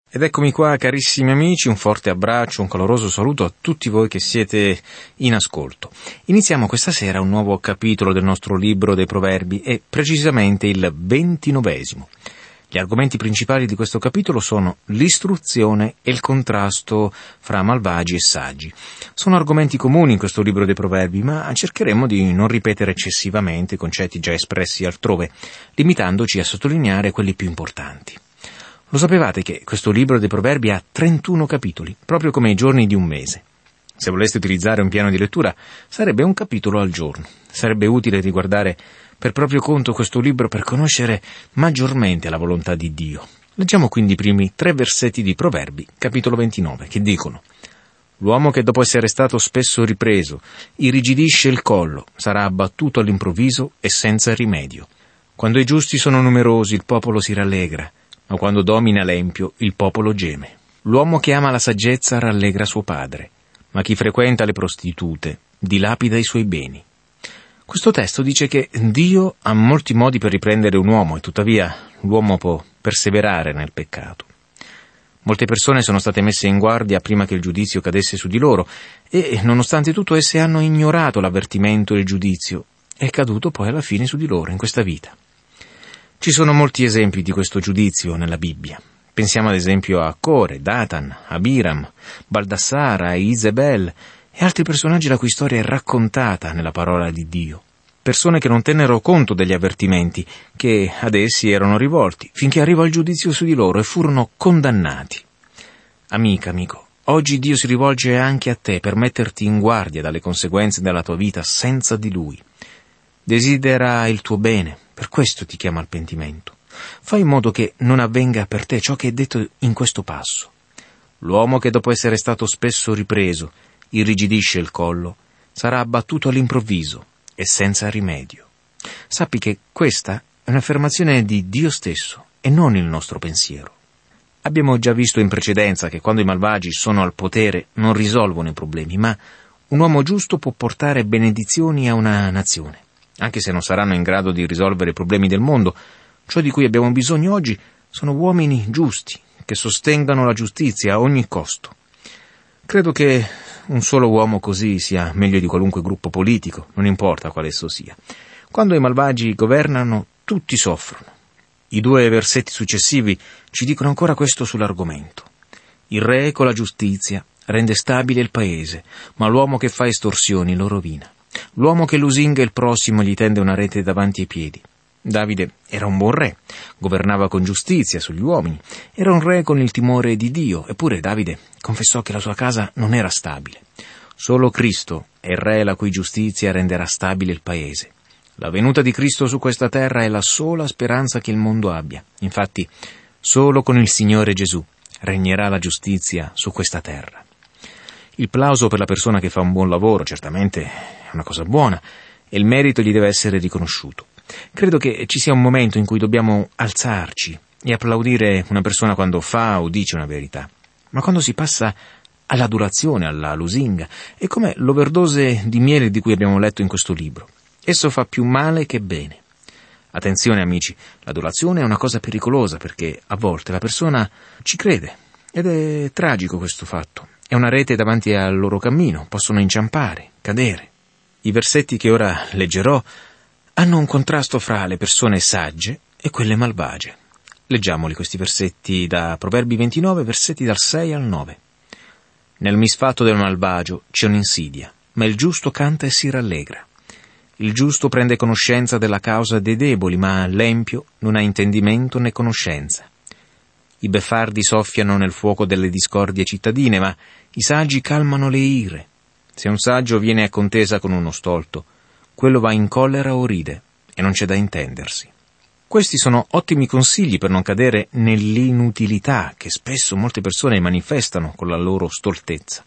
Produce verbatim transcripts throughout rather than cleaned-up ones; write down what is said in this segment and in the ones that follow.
Ed eccomi qua, carissimi amici, un forte abbraccio, un caloroso saluto a tutti voi che siete in ascolto. Iniziamo questa sera un nuovo capitolo del nostro libro dei Proverbi e precisamente il ventinovesimo. Gli argomenti principali di questo capitolo sono l'istruzione e il contrasto fra malvagi e saggi. Sono argomenti comuni in questo libro dei Proverbi, ma cercheremo di non ripetere eccessivamente i concetti già espressi altrove, limitandoci a sottolineare quelli più importanti. Lo sapevate che questo libro dei Proverbi ha trentuno capitoli, proprio come i giorni di un mese. Se voleste utilizzare un piano di lettura, sarebbe un capitolo al giorno. Sarebbe utile riguardare per proprio conto questo libro per conoscere maggiormente la volontà di Dio. Leggiamo quindi i primi tre versetti di Proverbi, capitolo ventinove, che dicono: «L'uomo che dopo essere stato spesso ripreso, irrigidisce il collo, sarà abbattuto all'improvviso e senza rimedio. Quando i giusti sono numerosi, il popolo si rallegra, ma quando domina l'empio, il popolo geme. L'uomo che ama la saggezza rallegra suo padre, ma chi frequenta le prostitute dilapida i suoi beni». Questo testo dice che Dio ha molti modi per riprendere un uomo e tuttavia l'uomo può perseverare nel peccato. Molte persone sono state messe in guardia prima che il giudizio cadesse su di loro e, nonostante tutto, esse hanno ignorato l'avvertimento e il giudizio. È caduto poi alla fine su di loro in questa vita. Ci sono molti esempi di questo giudizio nella Bibbia. Pensiamo ad esempio a Core, Datan, Abiram, Baldassara e Isabel e altri personaggi la cui storia è raccontata nella parola di Dio. Persone che non tennero conto degli avvertimenti che ad essi erano rivolti, finché arrivò il giudizio su di loro e furono condannati. Amica, amico, oggi Dio si rivolge anche a te per metterti in guardia dalle conseguenze della tua vita senza di Lui. Desidera il tuo bene, per questo ti chiama al pentimento. Fai in modo che non avvenga per te ciò che è detto in questo passo. L'uomo che dopo essere stato spesso ripreso, irrigidisce il collo, sarà abbattuto all'improvviso e senza rimedio. Sappi che questa è un'affermazione di Dio stesso e non il nostro pensiero. Abbiamo già visto in precedenza che quando i malvagi sono al potere non risolvono i problemi, ma un uomo giusto può portare benedizioni a una nazione. Anche se non saranno in grado di risolvere i problemi del mondo, ciò di cui abbiamo bisogno oggi sono uomini giusti, che sostengano la giustizia a ogni costo. Credo che un solo uomo così sia meglio di qualunque gruppo politico, non importa quale esso sia. Quando i malvagi governano, tutti soffrono. I due versetti successivi ci dicono ancora questo sull'argomento. Il re con la giustizia rende stabile il paese, ma l'uomo che fa estorsioni lo rovina. L'uomo che lusinga il prossimo gli tende una rete davanti ai piedi. Davide era un buon re, governava con giustizia sugli uomini, era un re con il timore di Dio, eppure Davide confessò che la sua casa non era stabile. Solo Cristo è il re la cui giustizia renderà stabile il paese. La venuta di Cristo su questa terra è la sola speranza che il mondo abbia. Infatti, solo con il Signore Gesù regnerà la giustizia su questa terra. Il plauso per la persona che fa un buon lavoro certamente è una cosa buona e il merito gli deve essere riconosciuto. Credo che ci sia un momento in cui dobbiamo alzarci e applaudire una persona quando fa o dice una verità. Ma quando si passa all'adulazione, alla lusinga, è come l'overdose di miele di cui abbiamo letto in questo libro. Esso fa più male che bene. Attenzione amici, l'adulazione è una cosa pericolosa perché a volte la persona ci crede ed è tragico questo fatto. È una rete davanti al loro cammino, possono inciampare, cadere. I versetti che ora leggerò hanno un contrasto fra le persone sagge e quelle malvagie. Leggiamoli questi versetti da Proverbi ventinove, versetti dal sei al nove. Nel misfatto del malvagio c'è un'insidia, ma il giusto canta e si rallegra. Il giusto prende conoscenza della causa dei deboli, ma l'empio non ha intendimento né conoscenza. I beffardi soffiano nel fuoco delle discordie cittadine, ma i saggi calmano le ire. Se un saggio viene a contesa con uno stolto, quello va in collera o ride, e non c'è da intendersi. Questi sono ottimi consigli per non cadere nell'inutilità che spesso molte persone manifestano con la loro stoltezza.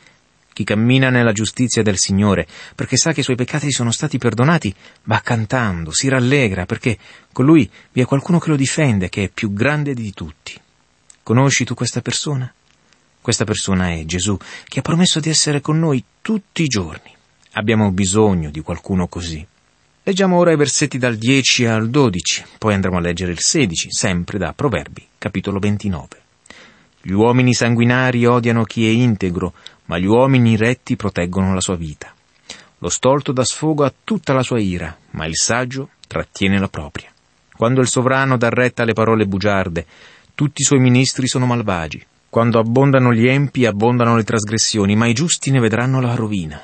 Chi cammina nella giustizia del Signore, perché sa che i suoi peccati sono stati perdonati, va cantando, si rallegra, perché con lui vi è qualcuno che lo difende, che è più grande di tutti. Conosci tu questa persona? Questa persona è Gesù, che ha promesso di essere con noi tutti i giorni. Abbiamo bisogno di qualcuno così. Leggiamo ora i versetti dal dieci al dodici, poi andremo a leggere il sedici, sempre da Proverbi, capitolo ventinove. Gli uomini sanguinari odiano chi è integro, ma gli uomini retti proteggono la sua vita. Lo stolto dà sfogo a tutta la sua ira, ma il saggio trattiene la propria. Quando il sovrano dà retta alle parole bugiarde, tutti i suoi ministri sono malvagi. Quando abbondano gli empi, abbondano le trasgressioni, ma i giusti ne vedranno la rovina.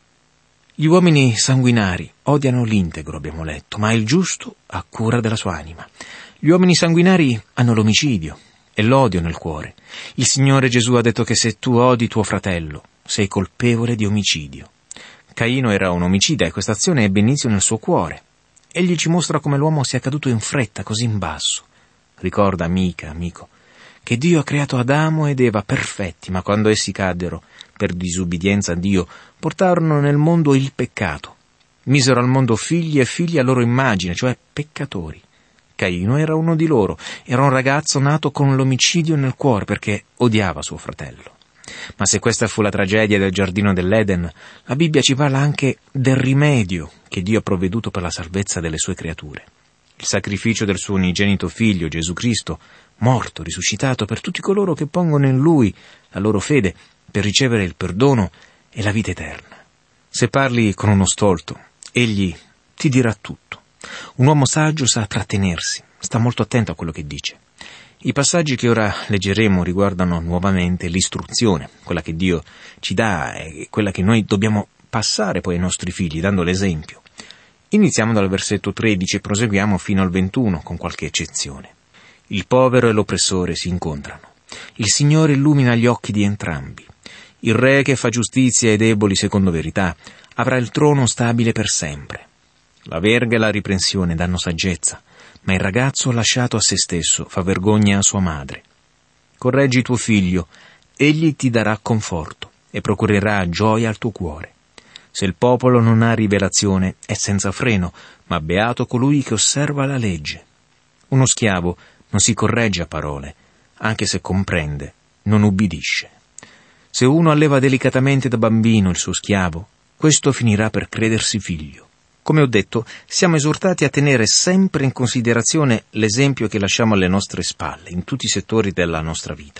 Gli uomini sanguinari odiano l'integro, abbiamo letto, ma il giusto ha cura della sua anima. Gli uomini sanguinari hanno l'omicidio e l'odio nel cuore. Il Signore Gesù ha detto che se tu odi tuo fratello, sei colpevole di omicidio. Caino era un omicida e questa azione ebbe inizio nel suo cuore. Egli ci mostra come l'uomo sia caduto in fretta, così in basso. Ricorda, amica, amico, che Dio ha creato Adamo ed Eva perfetti, ma quando essi caddero per disubbidienza a Dio, portarono nel mondo il peccato. Misero al mondo figli e figli a loro immagine, cioè peccatori. Caino era uno di loro, era un ragazzo nato con l'omicidio nel cuore perché odiava suo fratello. Ma se questa fu la tragedia del giardino dell'Eden, la Bibbia ci parla anche del rimedio che Dio ha provveduto per la salvezza delle sue creature. Il sacrificio del suo unigenito figlio, Gesù Cristo, morto, risuscitato per tutti coloro che pongono in Lui la loro fede per ricevere il perdono e la vita eterna. Se parli con uno stolto, egli ti dirà tutto. Un uomo saggio sa trattenersi, sta molto attento a quello che dice. I passaggi che ora leggeremo riguardano nuovamente l'istruzione, quella che Dio ci dà e quella che noi dobbiamo passare poi ai nostri figli, dando l'esempio. Iniziamo dal versetto tredici e proseguiamo fino al ventuno, con qualche eccezione. Il povero e l'oppressore si incontrano. Il Signore illumina gli occhi di entrambi. Il re che fa giustizia ai deboli secondo verità avrà il trono stabile per sempre. La verga e la riprensione danno saggezza, ma il ragazzo lasciato a se stesso fa vergogna a sua madre. Correggi tuo figlio, egli ti darà conforto e procurerà gioia al tuo cuore. Se il popolo non ha rivelazione è senza freno, ma beato colui che osserva la legge. Uno schiavo non si corregge a parole, anche se comprende, non ubbidisce. Se uno alleva delicatamente da bambino il suo schiavo, questo finirà per credersi figlio. Come ho detto, siamo esortati a tenere sempre in considerazione l'esempio che lasciamo alle nostre spalle, in tutti i settori della nostra vita.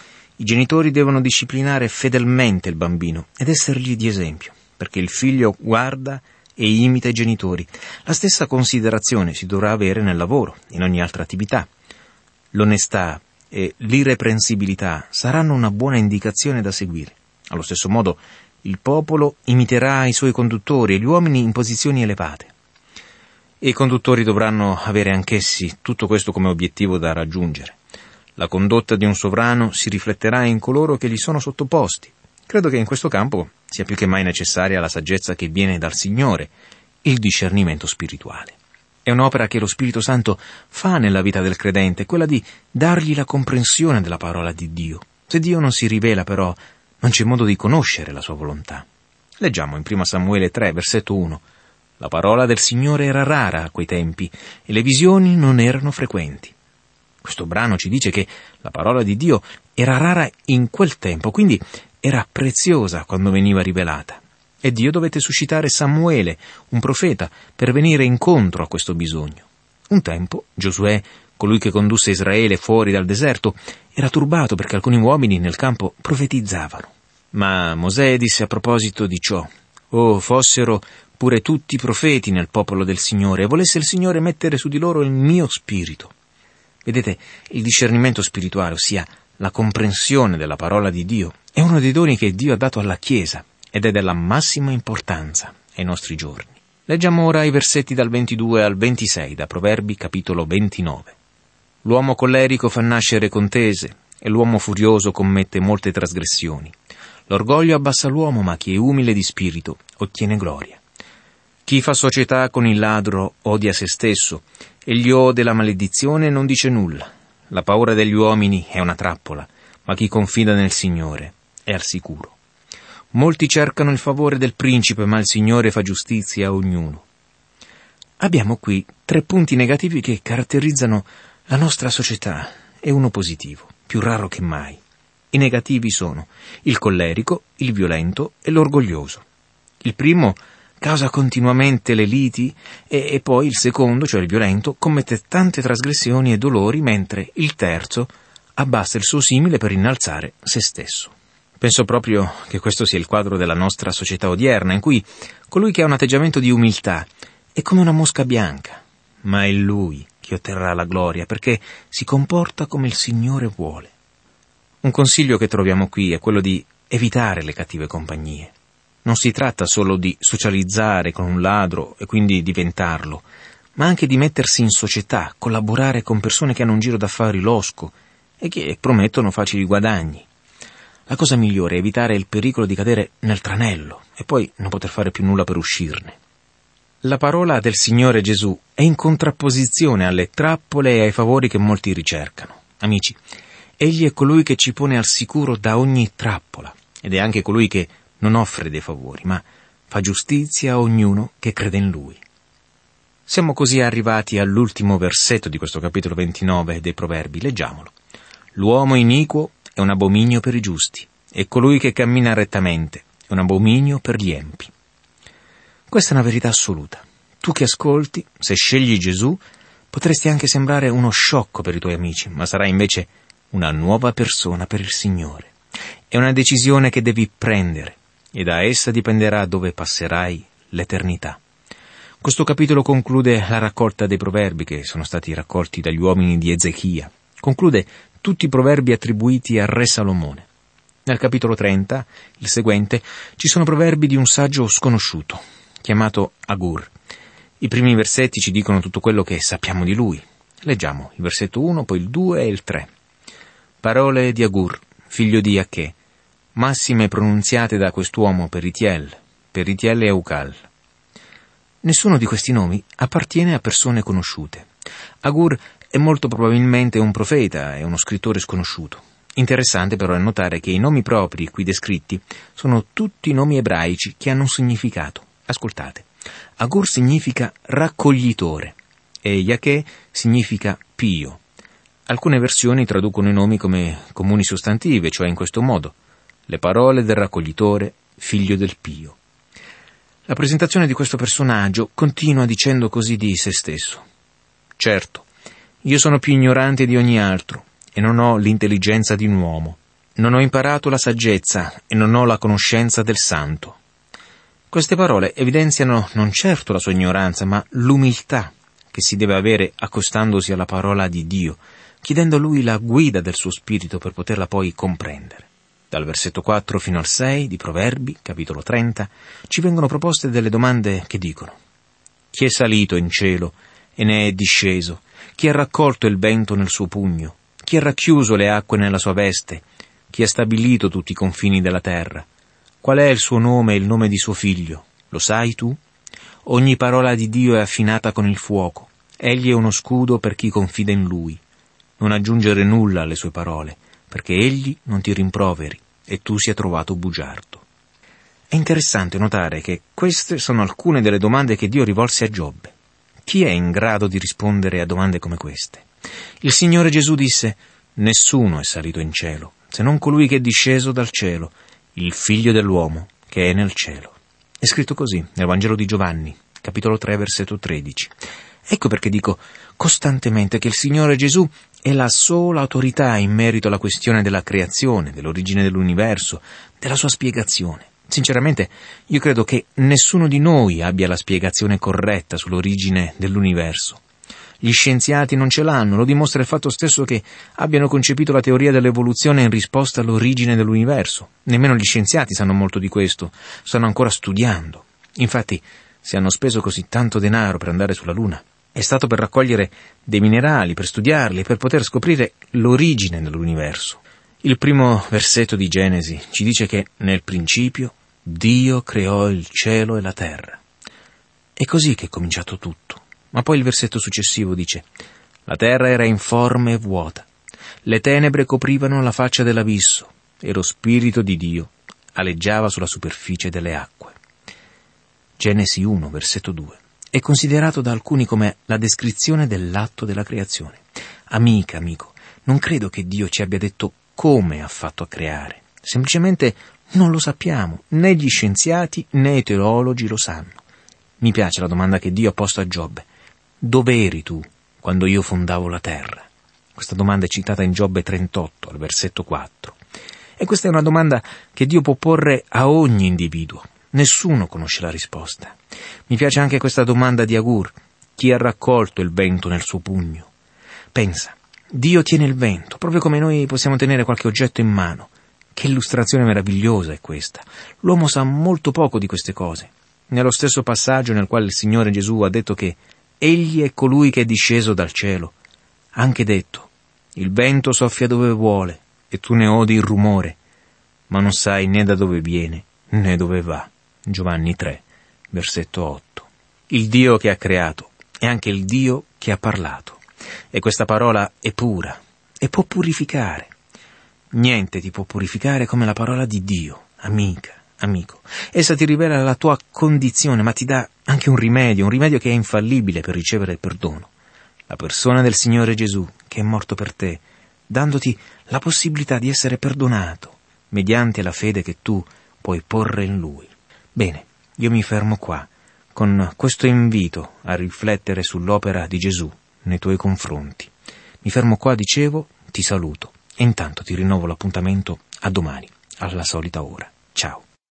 I genitori devono disciplinare fedelmente il bambino ed essergli di esempio, perché il figlio guarda e imita i genitori. La stessa considerazione si dovrà avere nel lavoro, in ogni altra attività. L'onestà e l'irreprensibilità saranno una buona indicazione da seguire. Allo stesso modo, il popolo imiterà i suoi conduttori e gli uomini in posizioni elevate. E i conduttori dovranno avere anch'essi tutto questo come obiettivo da raggiungere. La condotta di un sovrano si rifletterà in coloro che gli sono sottoposti. Credo che in questo campo sia più che mai necessaria la saggezza che viene dal Signore, il discernimento spirituale. È un'opera che lo Spirito Santo fa nella vita del credente, quella di dargli la comprensione della parola di Dio. Se Dio non si rivela, però, non c'è modo di conoscere la sua volontà. Leggiamo in primo Samuele tre, versetto uno. La parola del Signore era rara a quei tempi e le visioni non erano frequenti. Questo brano ci dice che la parola di Dio era rara in quel tempo, quindi era preziosa quando veniva rivelata. E Dio dovette suscitare Samuele, un profeta, per venire incontro a questo bisogno. Un tempo Giosuè, colui che condusse Israele fuori dal deserto, era turbato perché alcuni uomini nel campo profetizzavano. Ma Mosè disse a proposito di ciò: «Oh, fossero pure tutti profeti nel popolo del Signore, e volesse il Signore mettere su di loro il mio spirito». Vedete, il discernimento spirituale, ossia la comprensione della parola di Dio, è uno dei doni che Dio ha dato alla Chiesa ed è della massima importanza ai nostri giorni. Leggiamo ora i versetti dal ventidue al ventisei, da Proverbi capitolo ventinove. L'uomo collerico fa nascere contese e l'uomo furioso commette molte trasgressioni. L'orgoglio abbassa l'uomo, ma chi è umile di spirito ottiene gloria. Chi fa società con il ladro odia se stesso, e gli ode la maledizione non dice nulla. La paura degli uomini è una trappola, ma chi confida nel Signore è al sicuro. Molti cercano il favore del principe, ma il Signore fa giustizia a ognuno. Abbiamo qui tre punti negativi che caratterizzano la nostra società e uno positivo, più raro che mai. I negativi sono il collerico, il violento e l'orgoglioso. Il primo causa continuamente le liti e, e poi il secondo, cioè il violento, commette tante trasgressioni e dolori, mentre il terzo abbassa il suo simile per innalzare se stesso. Penso proprio che questo sia il quadro della nostra società odierna, in cui colui che ha un atteggiamento di umiltà è come una mosca bianca, ma è lui che otterrà la gloria, perché si comporta come il Signore vuole. Un consiglio che troviamo qui è quello di evitare le cattive compagnie. Non si tratta solo di socializzare con un ladro e quindi diventarlo, ma anche di mettersi in società, collaborare con persone che hanno un giro d'affari losco e che promettono facili guadagni. La cosa migliore è evitare il pericolo di cadere nel tranello e poi non poter fare più nulla per uscirne. La parola del Signore Gesù è in contrapposizione alle trappole e ai favori che molti ricercano. Amici, Egli è colui che ci pone al sicuro da ogni trappola ed è anche colui che non offre dei favori, ma fa giustizia a ognuno che crede in Lui. Siamo così arrivati all'ultimo versetto di questo capitolo ventinove dei Proverbi. Leggiamolo. L'uomo iniquo è un abominio per i giusti, e colui che cammina rettamente è un abominio per gli empi. Questa è una verità assoluta. Tu che ascolti, se scegli Gesù, potresti anche sembrare uno sciocco per i tuoi amici, ma sarai invece una nuova persona per il Signore. È una decisione che devi prendere, e da essa dipenderà dove passerai l'eternità. Questo capitolo conclude la raccolta dei proverbi che sono stati raccolti dagli uomini di Ezechia. Conclude tutti i proverbi attribuiti al re Salomone. Nel capitolo trenta, il seguente, ci sono proverbi di un saggio sconosciuto, chiamato Agur. I primi versetti ci dicono tutto quello che sappiamo di lui. Leggiamo il versetto uno, poi il due e il tre. Parole di Agur, figlio di Jaché, massime pronunziate da quest'uomo per Itiel, per Itiel e Eucal. Nessuno di questi nomi appartiene a persone conosciute. Agur è molto probabilmente un profeta e uno scrittore sconosciuto. Interessante però è notare che i nomi propri qui descritti sono tutti nomi ebraici che hanno un significato. Ascoltate. Agur significa raccoglitore e Jaché significa pio. Alcune versioni traducono i nomi come comuni sostantivi, cioè in questo modo: le parole del raccoglitore, figlio del pio. La presentazione di questo personaggio continua dicendo così di se stesso. Certo, io sono più ignorante di ogni altro e non ho l'intelligenza di un uomo. Non ho imparato la saggezza e non ho la conoscenza del santo. Queste parole evidenziano non certo la sua ignoranza, ma l'umiltà che si deve avere accostandosi alla parola di Dio, chiedendo a Lui la guida del suo spirito per poterla poi comprendere. Dal versetto quattro fino al sei di Proverbi, capitolo trenta, ci vengono proposte delle domande che dicono: chi è salito in cielo e ne è disceso? Chi ha raccolto il vento nel suo pugno? Chi ha racchiuso le acque nella sua veste? Chi ha stabilito tutti i confini della terra? Qual è il suo nome e il nome di suo figlio? Lo sai tu? Ogni parola di Dio è affinata con il fuoco. Egli è uno scudo per chi confida in Lui. Non aggiungere nulla alle sue parole, perché Egli non ti rimproveri e tu sia trovato bugiardo. È interessante notare che queste sono alcune delle domande che Dio rivolse a Giobbe. Chi è in grado di rispondere a domande come queste? Il Signore Gesù disse: nessuno è salito in cielo, se non colui che è disceso dal cielo, il Figlio dell'uomo che è nel cielo. È scritto così nel Vangelo di Giovanni, capitolo tre, versetto tredici. Ecco perché dico costantemente che il Signore Gesù è la sola autorità in merito alla questione della creazione, dell'origine dell'universo, della sua spiegazione. Sinceramente, io credo che nessuno di noi abbia la spiegazione corretta sull'origine dell'universo. Gli scienziati non ce l'hanno, lo dimostra il fatto stesso che abbiano concepito la teoria dell'evoluzione in risposta all'origine dell'universo. Nemmeno gli scienziati sanno molto di questo, stanno ancora studiando. Infatti, se hanno speso così tanto denaro per andare sulla Luna, è stato per raccogliere dei minerali, per studiarli, per poter scoprire l'origine dell'universo. Il primo versetto di Genesi ci dice che nel principio Dio creò il cielo e la terra. È così che è cominciato tutto. Ma poi il versetto successivo dice: la terra era informe e vuota, le tenebre coprivano la faccia dell'abisso e lo Spirito di Dio aleggiava sulla superficie delle acque. Genesi uno, versetto due. È considerato da alcuni come la descrizione dell'atto della creazione. Amica, amico, non credo che Dio ci abbia detto come ha fatto a creare. Semplicemente non lo sappiamo, né gli scienziati né i teologi lo sanno. Mi piace la domanda che Dio ha posto a Giobbe: dove eri tu quando io fondavo la terra? Questa domanda è citata in Giobbe trentotto, al versetto quattro. E questa è una domanda che Dio può porre a ogni individuo. Nessuno conosce la risposta. Mi piace anche questa domanda di Agur. Chi ha raccolto il vento nel suo pugno? Pensa, Dio tiene il vento, proprio come noi possiamo tenere qualche oggetto in mano. Che illustrazione meravigliosa è questa. L'uomo sa molto poco di queste cose. Nello stesso passaggio nel quale il Signore Gesù ha detto che Egli è colui che è disceso dal cielo, ha anche detto, il vento soffia dove vuole e tu ne odi il rumore, ma non sai né da dove viene né dove va. Giovanni tre, versetto otto. Il Dio che ha creato è anche il Dio che ha parlato. E questa parola è pura e può purificare. Niente ti può purificare come la parola di Dio, amica, amico. Essa ti rivela la tua condizione, ma ti dà anche un rimedio, un rimedio che è infallibile per ricevere il perdono. La persona del Signore Gesù, che è morto per te, dandoti la possibilità di essere perdonato, mediante la fede che tu puoi porre in Lui. Bene, io mi fermo qua, con questo invito a riflettere sull'opera di Gesù nei tuoi confronti. Mi fermo qua, dicevo, ti saluto e intanto ti rinnovo l'appuntamento a domani, alla solita ora. Ciao.